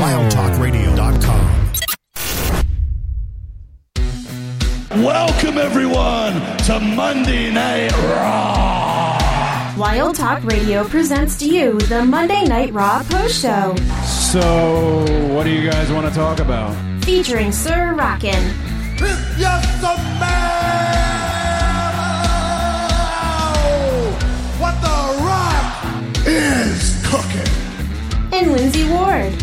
WildTalkRadio.com. Welcome, everyone, to Monday Night Raw. Wild Talk Radio presents to you the Monday Night Raw Post Show. So, what do you guys want to talk about? Featuring Sir Rockin'. Yes, a man! What the Rock is cooking. And Lindsay Ward.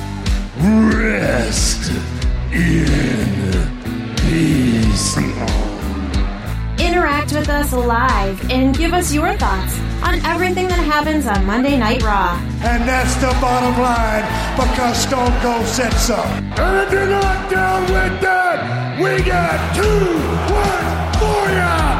Rest in peace. Interact with us live and give us your thoughts on everything that happens on Monday Night Raw. And that's the bottom line, because Stone Cold said so. And if you're not down with that, we got 2 words for ya!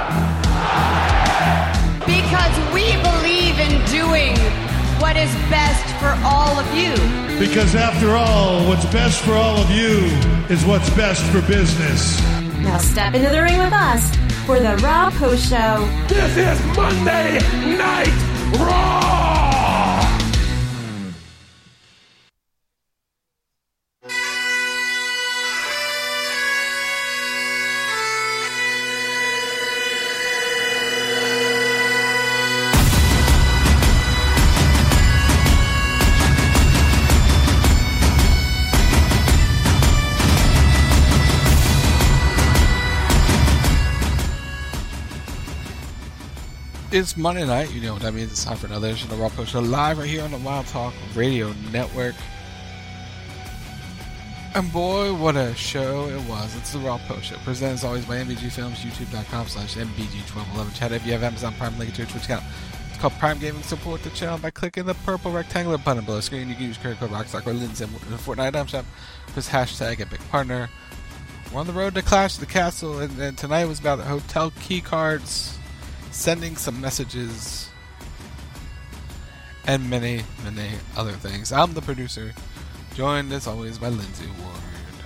Because we believe in doing what is best for all of you. Because after all, what's best for all of you is what's best for business. Now step into the ring with us for the Raw Post Show. This is Monday Night Raw! It's Monday night, you know what that means. It's time for another edition of Raw Post Show live right here on the Wild Talk Radio Network. And boy, what a show it was. It's the Raw Post Show, presented as always by MBG Films, youtube.com/MBG1211. Chat if you have Amazon Prime, link to your Twitch account. It's called Prime Gaming. Support the channel by clicking the purple rectangular button below the screen. You can use credit code Rockstock or Lindsay in the Fortnite item shop with hashtag Epic Partner. We're on the road to Clash of the Castle, and tonight was about the hotel key cards, sending some messages, and many, many other things. I'm the producer, joined as always by Lindsay Ward.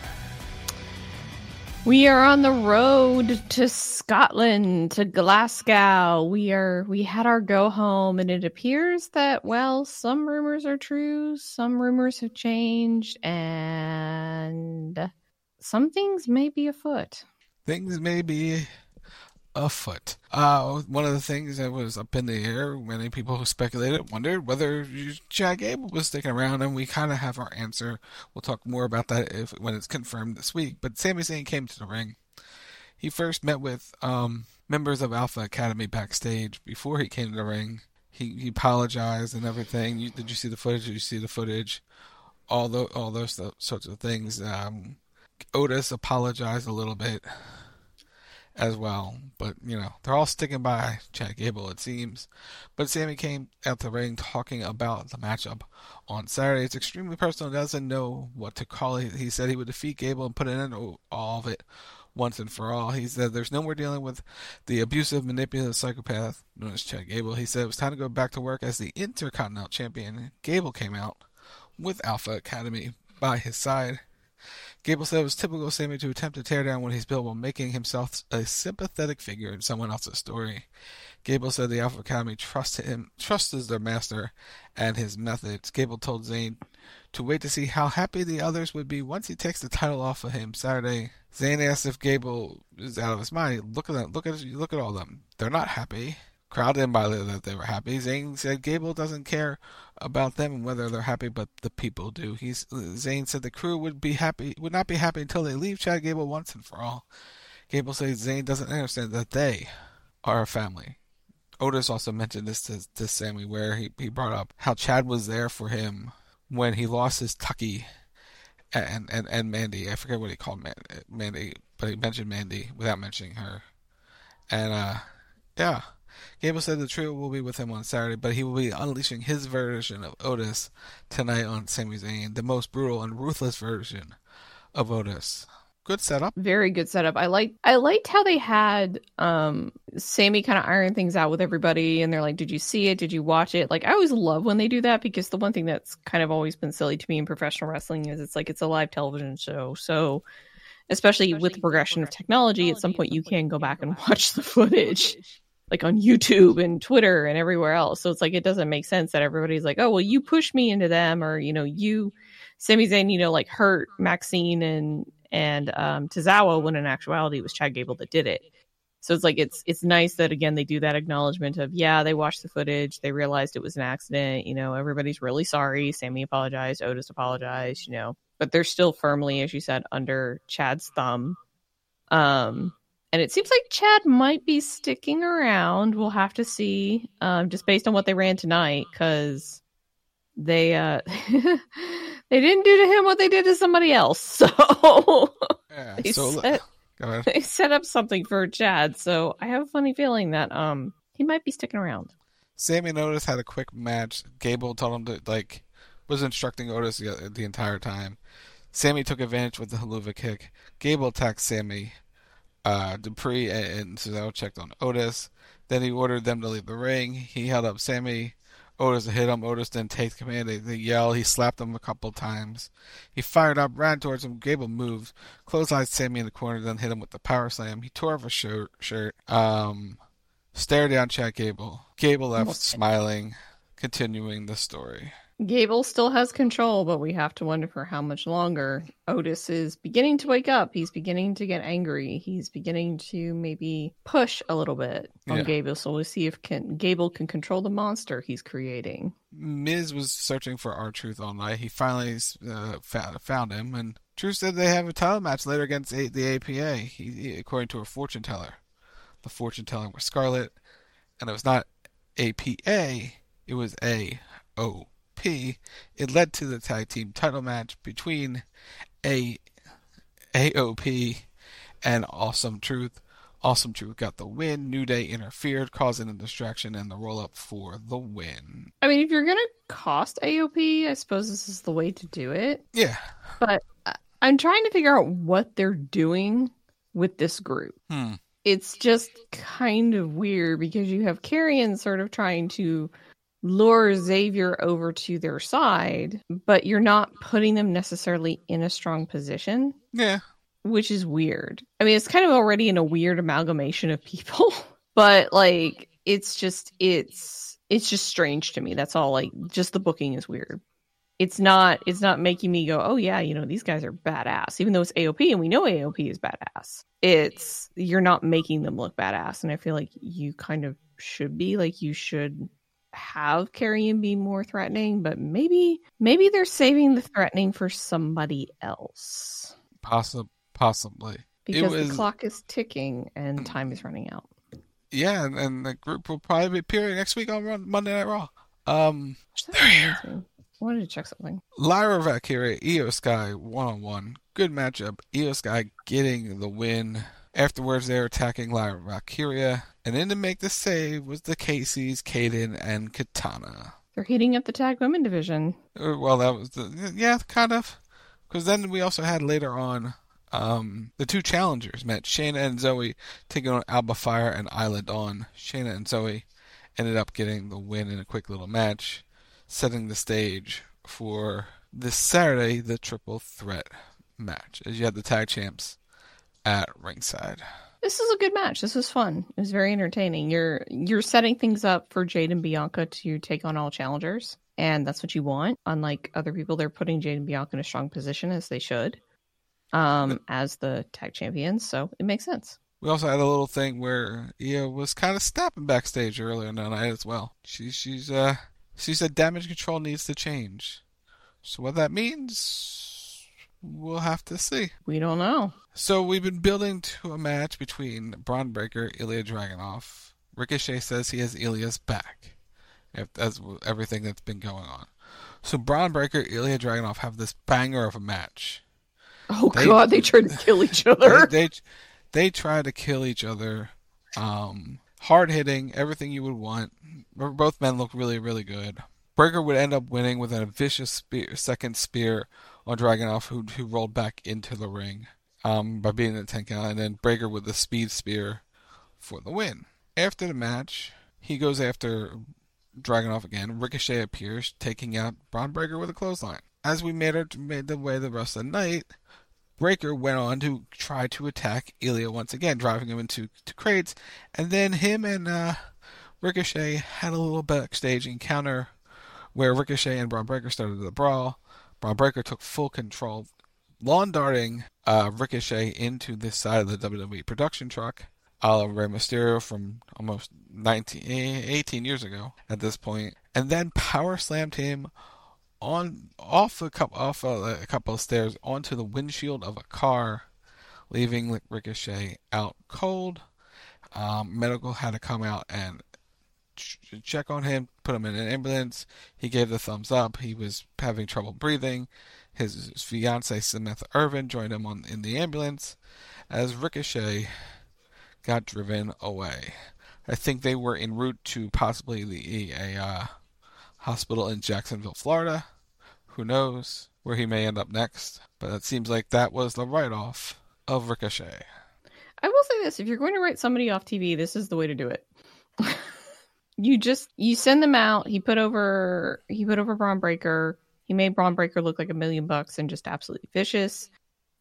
We are on the road to Scotland, to Glasgow. We had our go home, and it appears that, well, some rumors are true, some rumors have changed, and some things may be afoot. Things may be afoot. One of the things that was up in the air, many people who speculated wondered whether Chad Gable was sticking around, and we kind of have our answer. We'll talk more about that when it's confirmed this week. But Sami Zayn came to the ring. He first met with members of Alpha Academy backstage before he came to the ring. He apologized and everything. Did you see the footage? Did you see the footage? All those sorts of things. Otis apologized a little bit as well, but they're all sticking by Chad Gable, it seems. But Sami came out the ring talking about the matchup on Saturday. It's extremely personal, doesn't know what to call it. He said he would defeat Gable and put an end to all of it once and for all. He said there's no more dealing with the abusive, manipulative psychopath known as Chad Gable. He said it was time to go back to work as the Intercontinental Champion. Gable came out with Alpha Academy by his side. Gable said it was typical of Sami to attempt to tear down what he's built while making himself a sympathetic figure in someone else's story. Gable said the Alpha Academy trusts their master and his methods. Gable told Zayn to wait to see how happy the others would be once he takes the title off of him Saturday. Zayn asked if Gable is out of his mind. Look at them. Look at all of them. They're not happy. Crowd didn't buy that they were happy. Zayn said Gable doesn't care about them and whether they're happy, but the people do. Zayn said the crew would not be happy until they leave Chad Gable once and for all. Gable says Zayn doesn't understand that they are a family. Otis also mentioned this to Sami, where he brought up how Chad was there for him when he lost his Tucky and Mandy. I forget what he called Mandy, but he mentioned Mandy without mentioning her. And yeah. Gable said the trio will be with him on Saturday, but he will be unleashing his version of Otis tonight on Sami Zayn, the most brutal and ruthless version of Otis. Good setup. Very good setup. I liked how they had Sami kind of iron things out with everybody, and they're like, did you see it? Did you watch it? Like, I always love when they do that, because the one thing that's kind of always been silly to me in professional wrestling is it's a live television show. So especially with the progression of technology, at some point you can go back and watch the footage, like on YouTube and Twitter and everywhere else. So it's like, it doesn't make sense that everybody's like, oh, well, you pushed me into them, or, you Sami Zayn, like hurt Maxine and Tozawa, when in actuality it was Chad Gable that did it. So it's like it's nice that again they do that acknowledgement of they watched the footage, they realized it was an accident, everybody's really sorry. Sami apologized, Otis apologized, but they're still firmly, as you said, under Chad's thumb. And it seems like Chad might be sticking around. We'll have to see, just based on what they ran tonight, because they they didn't do to him what they did to somebody else. So they set up something for Chad. So I have a funny feeling that he might be sticking around. Sami and Otis had a quick match. Gable told him to was instructing Otis the entire time. Sami took advantage with the haluva kick. Gable attacked Sami. Dupree and Cesaro checked on Otis. Then he ordered them to leave the ring. He held up Sami. Otis hit him. Otis then takes command. They yell. He slapped him a couple times. He fired up, ran towards him. Gable moved, clotheslined Sami in the corner, then hit him with the power slam. He tore off his shirt. Stared down Chad Gable. Gable left smiling, continuing the story. Gable still has control, but we have to wonder for how much longer. Otis is beginning to wake up. He's beginning to get angry. He's beginning to maybe push a little bit on Gable. So we'll see if Gable can control the monster he's creating. Miz was searching for R-Truth all night. He finally found him, and Truth said they have a title match later against the APA, according to a fortune teller. The fortune teller was Scarlett, and it was not APA, it was AOP. It led to the tag team title match between AOP and Awesome Truth. Awesome Truth got the win. New Day interfered, causing a distraction and the roll-up for the win. I mean, if you're going to cost AOP, I suppose this is the way to do it. Yeah. But I'm trying to figure out what they're doing with this group. It's just kind of weird because you have Karrion sort of trying to lure Xavier over to their side, but you're not putting them necessarily in a strong position. Yeah. Which is weird. I mean, it's kind of already in a weird amalgamation of people, but it's just strange to me. That's all. Just the booking is weird. It's not making me go, oh yeah, these guys are badass, even though it's AOP and we know AOP is badass. You're not making them look badass. And I feel like you kind of should be you should have Karrion be more threatening, but maybe they're saving the threatening for somebody else. Possibly. Because the clock is ticking and time is running out. Yeah, and the group will probably be appearing next week on Monday Night Raw. They're here. I wanted to check something. Lyra Valkyria, Io Sky, 1-on-1. Good matchup. Io Sky getting the win. Afterwards, they're attacking Lyra Valkyria. And in to make the save was the Casey's, Kaden, and Katana. They're heating up the tag women division. Well, that was kind of. Because then we also had later on the two challengers met. Shayna and Zoe taking on Alba Fire and Isla Dawn. Shayna and Zoe ended up getting the win in a quick little match, setting the stage for this Saturday, the triple threat match, as you had the tag champs at ringside. This is a good match. This was fun. It was very entertaining. You're setting things up for Jade and Bianca to take on all challengers, and that's what you want. Unlike other people, they're putting Jade and Bianca in a strong position, as they should, as the tag champions, so it makes sense. We also had a little thing where Io was kind of snapping backstage earlier in the night as well. She said damage control needs to change. So what that means, we'll have to see. We don't know. So we've been building to a match between Braun Breaker, Ilya Dragunov. Ricochet says he has Ilya's back. That's everything that's been going on. So Braun Breaker, Ilya Dragunov have this banger of a match. Oh God, they tried to kill each other. They try to kill each other. Hard hitting, everything you would want. Both men look really, really good. Breaker would end up winning with a vicious second spear on Dragunov, who rolled back into the ring by beating the 10 count, and then Breaker with the speed spear for the win. After the match, he goes after Dragunov again. Ricochet appears, taking out Braun Breaker with a clothesline. As we made the way the rest of the night, Breaker went on to try to attack Ilya once again, driving him into crates, and then him and Ricochet had a little backstage encounter where Ricochet and Braun Breaker started the brawl, Braun Breaker took full control, lawn darting Ricochet into this side of the WWE production truck, a la Rey Mysterio from almost 18 years ago at this point, and then power slammed him off a couple of stairs onto the windshield of a car, leaving Ricochet out cold. Medical had to come out and check on him, put him in an ambulance. He gave the thumbs up. He was having trouble breathing. His fiancée Samantha Irvin joined him in the ambulance as Ricochet got driven away. I think they were en route to possibly a hospital in Jacksonville, Florida. Who knows where he may end up next? But it seems like that was the write-off of Ricochet. I will say this: if you're going to write somebody off TV, this is the way to do it. You send them out. He put over Braun Breaker. He made Braun Breaker look like $1 million and just absolutely vicious.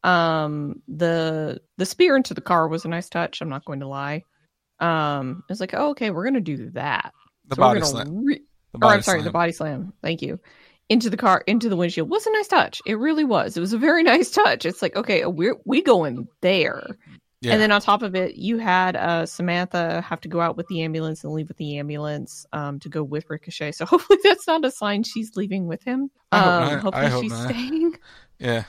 The spear into the car was a nice touch. I'm not going to lie. It's like, oh, okay, we're going to do that. The body slam. The body slam. Thank you. Into the car, into the windshield was a nice touch. It really was. It was a very nice touch. It's like, okay, we going there. Yeah. And then on top of it, you had Samantha have to go out with the ambulance and leave with the ambulance to go with Ricochet. So hopefully that's not a sign she's leaving with him. Hopefully she's staying. Yeah.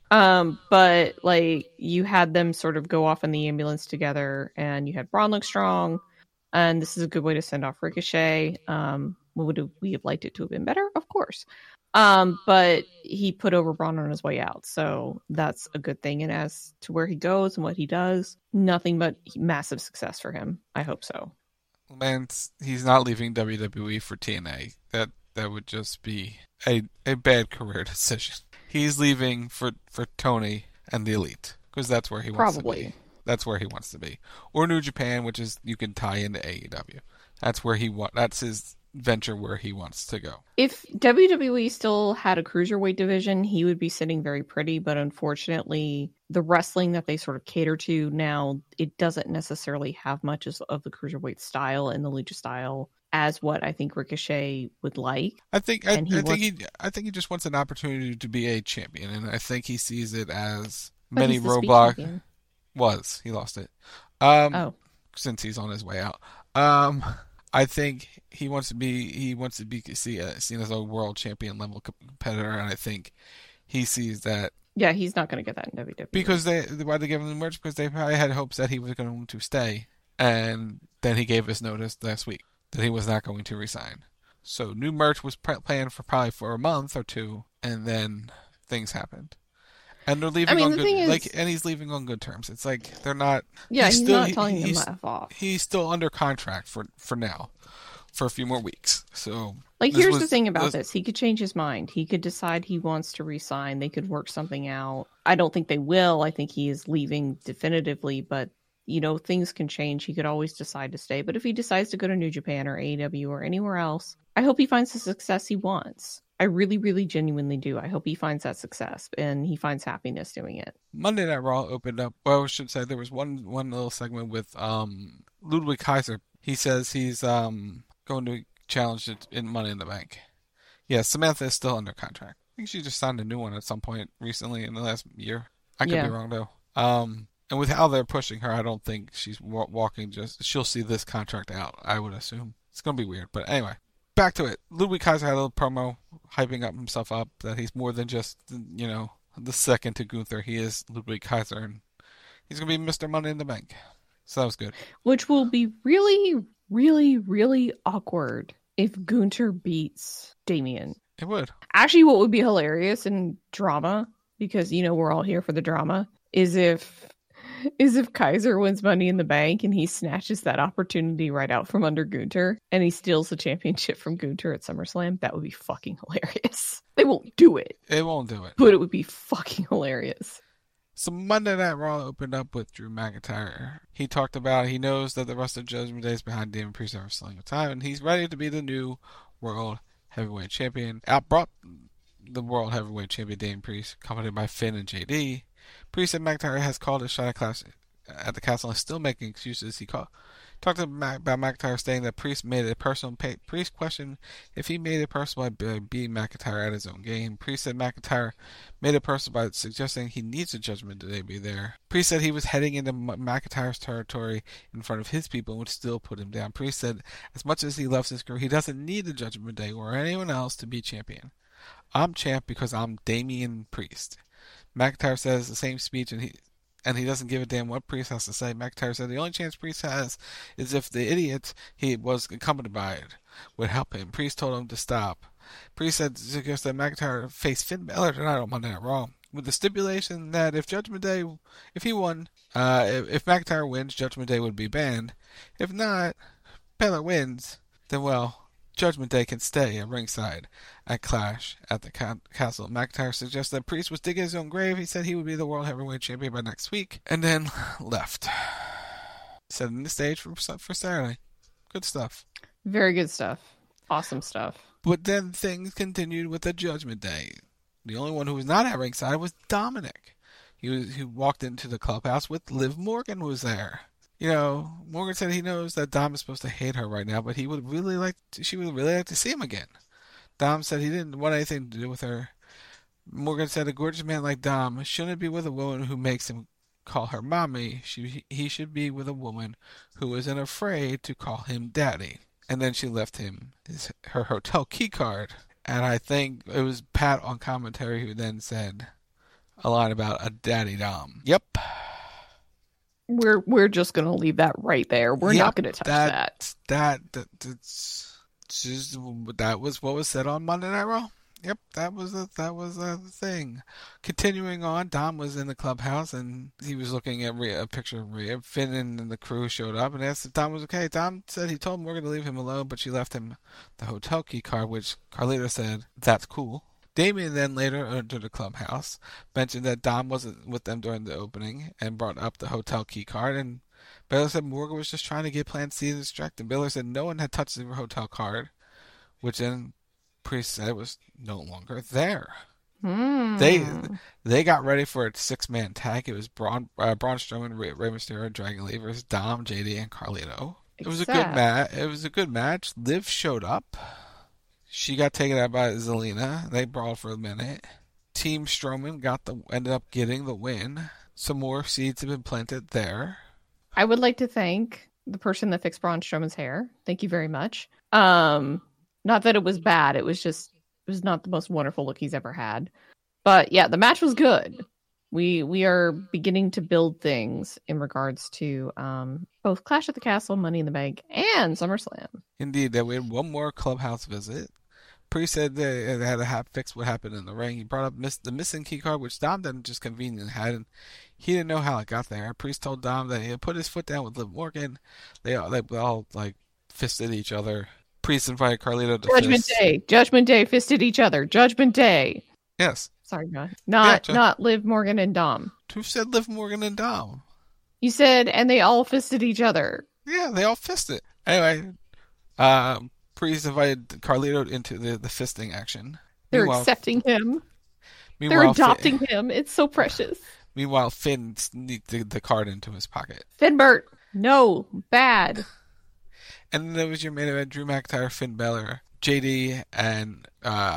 But like you had them sort of go off in the ambulance together, and you had Braun look strong, and this is a good way to send off Ricochet. Would we have liked it to have been better? Of course. But he put over Braun on his way out, so that's a good thing. And as to where he goes and what he does, nothing but massive success for him. I hope so. Man, he's not leaving WWE for TNA. That would just be a bad career decision. He's leaving for Tony and the Elite, because that's where he wants to be. That's where he wants to be. Or New Japan, which is you can tie into AEW. That's where that's his venture where he wants to go. If WWE still had a cruiserweight division, he would be sitting very pretty, but unfortunately the wrestling that they sort of cater to now, it doesn't necessarily have much of the cruiserweight style and the lucha style as what I think Ricochet would like. I think he just wants an opportunity to be a champion, and I think he sees it as many roadblocks. He lost it. Since he's on his way out. I think he wants to be seen as a world champion level competitor, and I think he sees that. Yeah, he's not going to get that in WWE. Because why they gave him the merch? Because they probably had hopes that he was going to stay, and then he gave us notice last week that he was not going to resign. So new merch was planned for a month or two, and then things happened. And they're leaving and he's leaving on good terms. It's like they're not. Yeah, he's not telling him to F off. He's still under contract for now, for a few more weeks. So, here's the thing about this: he could change his mind. He could decide he wants to resign. They could work something out. I don't think they will. I think he is leaving definitively, but things can change. He could always decide to stay. But if he decides to go to New Japan or AEW or anywhere else, I hope he finds the success he wants. I really, really genuinely do. I hope he finds that success and he finds happiness doing it. Monday Night Raw opened up. Well, I should say there was one little segment with Ludwig Kaiser. He says he's going to challenge it in Money in the Bank. Yeah, Samantha is still under contract. I think she just signed a new one at some point recently in the last year. I could be wrong though. And with how they're pushing her, I don't think she's walking. She'll see this contract out. I would assume it's going to be weird, but anyway. Back to it. Ludwig Kaiser had a little promo hyping up himself up that he's more than just, the second to Gunther. He is Ludwig Kaiser, and he's going to be Mr. Money in the Bank. So that was good. Which will be really, really, really awkward if Gunther beats Damian. It would. Actually, what would be hilarious in drama, because, we're all here for the drama, is if Kaiser wins Money in the Bank and he snatches that opportunity right out from under Gunther and he steals the championship from Gunther at SummerSlam. That would be fucking hilarious. They won't do it. It won't do it. But it would be fucking hilarious. So Monday Night Raw opened up with Drew McIntyre. He talked about he knows that the rest of Judgment Day is behind Damian Priest every single time, and he's ready to be the new World Heavyweight Champion. Outbrought the World Heavyweight Champion Damian Priest, accompanied by Finn and JD. Priest and McIntyre has called a shot at the Castle and is still making excuses. He Talked about McIntyre saying that Priest made it personal. Priest questioned if he made it personal by beating McIntyre at his own game. Priest said McIntyre made it personal by suggesting he needs a Judgment Day to be there. Priest said he was heading into McIntyre's territory in front of his people and would still put him down. Priest said as much as he loves his career, he doesn't need the Judgment Day or anyone else to be champion. I'm champ because I'm Damian Priest. McIntyre says the same speech and he doesn't give a damn what Priest has to say. McIntyre said the only chance Priest has is if the idiot he was accompanied by it would help him. Priest told him to stop. Priest suggested that McIntyre face Finn Balor tonight on Monday Night Raw, with the stipulation that if McIntyre wins, Judgment Day would be banned. If not, Balor wins, then well, Judgment Day can stay at ringside at Clash at the Castle. McIntyre suggested that Priest was digging his own grave. He said he would be the World Heavyweight Champion by next week, and then left. Setting the stage for Saturday. Good stuff. Very good stuff. Awesome stuff. But then things continued with the Judgment Day. The only one who was not at ringside was Dominic. He walked into the clubhouse with Liv Morgan was there. You know, Morgan said he knows that Dom is supposed to hate her right now, but she would really like to see him again. Dom said he didn't want anything to do with her. Morgan said a gorgeous man like Dom shouldn't be with a woman who makes him call her mommy. He should be with a woman who isn't afraid to call him daddy. And then she left him her hotel key card. And I think it was Pat on commentary who then said a line about a daddy Dom. Yep. We're just gonna leave that right there. We're not gonna touch that. That was what was said on Monday Night Raw. Yep, that was a thing. Continuing on, Dom was in the clubhouse and he was looking at a picture of Rhea. Finn and the crew showed up and asked if Dom was okay. Dom said he told Morgan to leave him alone, but she left him the hotel key card, which Carlito said, that's cool. Damian then later entered the clubhouse, mentioned that Dom wasn't with them during the opening, and brought up the hotel key card, and Balor said Morgan was just trying to get Plan C distracted. Balor said no one had touched the hotel card, which then Priest said it was no longer there. They got ready for a 6-man tag. It was Braun Strowman, Rey Mysterio, Dragon Lee versus Dom, JD, and Carlito. It was a good match. It was a good match. Liv showed up. She got taken out by Zelina. They brawled for a minute. Team Strowman ended up getting the win. Some more seeds have been planted there. I would like to thank the person that fixed Braun Strowman's hair. Thank you very much. Not that it was bad. It was not the most wonderful look he's ever had. But yeah, the match was good. We are beginning to build things in regards to both Clash at the Castle, Money in the Bank, and SummerSlam. Indeed, we had one more clubhouse visit. Priest said they had to fix what happened in the ring. He brought up the missing key card, which Dom didn't just conveniently had, and he didn't know how it got there. Priest told Dom that he had put his foot down with Liv Morgan. They all like fisted each other. Priest invited Carlito to Judgment Day fisted each other. Judgment Day. Yes. Sorry, not Liv Morgan and Dom. Who said Liv Morgan and Dom? You said, and they all fisted each other. Yeah, they all fisted. Anyway, Priest invited Carlito into the fisting action. They're accepting him. They're adopting him. It's so precious. Meanwhile, Finn sneaked the card into his pocket. Finnbert, no, bad. And then there was your main event, Drew McIntyre, Finn Balor, JD, and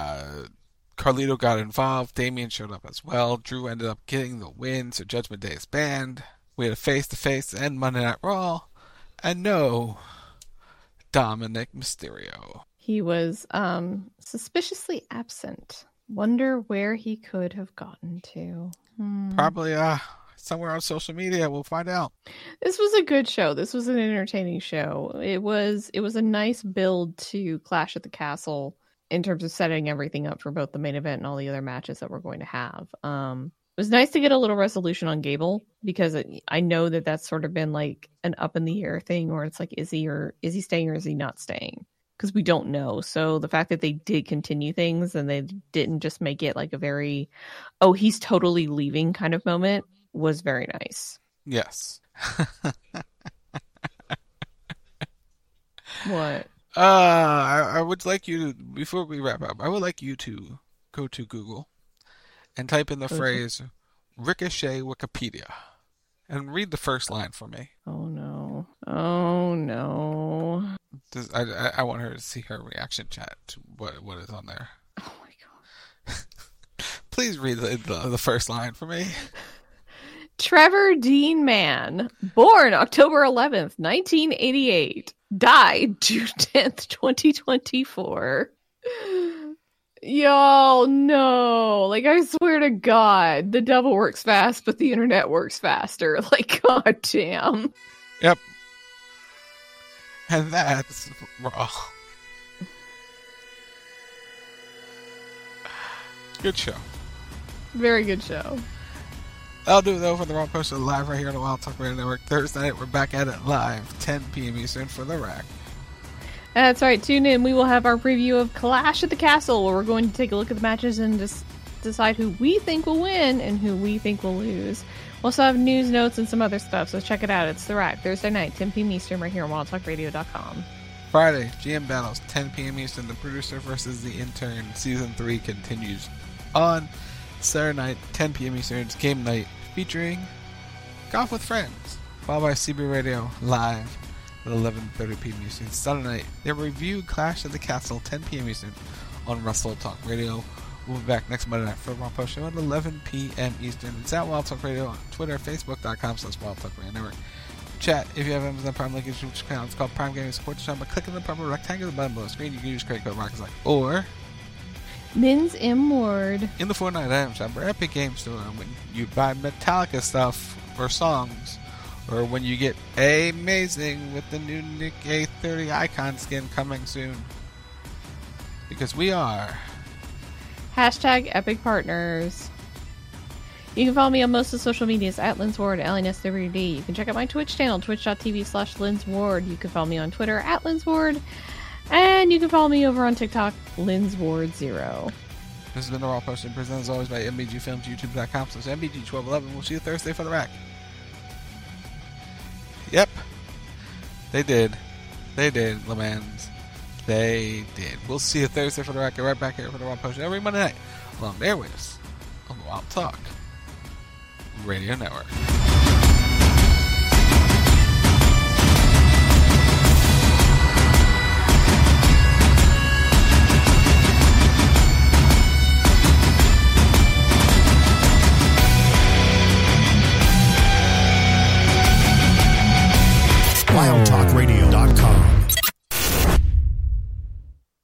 Carlito got involved. Damian showed up as well. Drew ended up getting the win, so Judgment Day is banned. We had a face-to-face and Monday Night Raw. And no, Dominic Mysterio. He was suspiciously absent. Wonder where he could have gotten to. Probably somewhere on social media. We'll find out. This was a good show. This was an entertaining show. It was a nice build to Clash at the Castle in terms of setting everything up for both the main event and all the other matches that we're going to have. It was nice to get a little resolution on Gable, because I know that that's sort of been like an up in the air thing, where it's like, is he staying or is he not staying? Because we don't know. So the fact that they did continue things and they didn't just make it like a very, oh, he's totally leaving kind of moment was very nice. Yes. What? I would like you to, before we wrap up, I would like you to go to Google and type in the phrase Ricochet Wikipedia and read the first line for me. Oh no. Oh no. I want her to see her reaction chat to what is on there. Oh my god. Please read the first line for me. Trevor Dean Mann, born October 11th, 1988, died June 10th, 2024. Y'all, no. Like, I swear to God, the devil works fast, but the internet works faster. Like, god damn. Yep. And that's Raw. Good show. Very good show. That'll do it though for the Raw Post live right here on the Wild Talk Radio Network. Thursday night, we're back at it live, 10 p.m. Eastern for The Rack. That's right. Tune in. We will have our preview of Clash at the Castle, where we're going to take a look at the matches and just decide who we think will win and who we think will lose. We'll also have news, notes, and some other stuff, so check it out. It's The Rack, Thursday night, 10 p.m. Eastern, right here on WildTalkRadio.com. Friday, GM Battles, 10 p.m. Eastern. The Producer versus the Intern. Season 3 continues on. Saturday night, 10 p.m. Eastern. It's game night featuring Golf with Friends, followed by CB Radio live at 11:30 p.m. Eastern. Sunday night, they review Clash at the Castle, 10 p.m. Eastern on Russell Talk Radio. We'll be back next Monday night for the Raw Post Show at 11 p.m. Eastern. It's at Wild Talk Radio on Twitter, Facebook.com/Wild Talk Radio Network. Chat, if you have Amazon Prime, link in the description. It's called Prime Gaming Support the Show by clicking the purple rectangular button below the screen. You can use credit code RocketLike or Lynn's M. Ward. in the Fortnite item shop or Epic Games Store when you buy Metallica stuff or songs, or when you get amazing with the new Nick A30 icon skin coming soon. Because we are Hashtag Epic Partners. You can follow me on most of the social medias at Lynn's Ward, LNSWD. You can check out my Twitch channel, twitch.tv/Lynn's Ward. You can follow me on Twitter at Lynn's Ward. And you can follow me over on TikTok, Lynn's Ward 0. This has been the Raw Post, presented as always by MBG Films, YouTube.com/MBG1211. We'll see you Thursday for the Rack. Yep. They did, Lemans. They did. We'll see you Thursday for the Rack. Right back here for the Raw Post every Monday night along the airwaves on the Wild Talk Radio Network.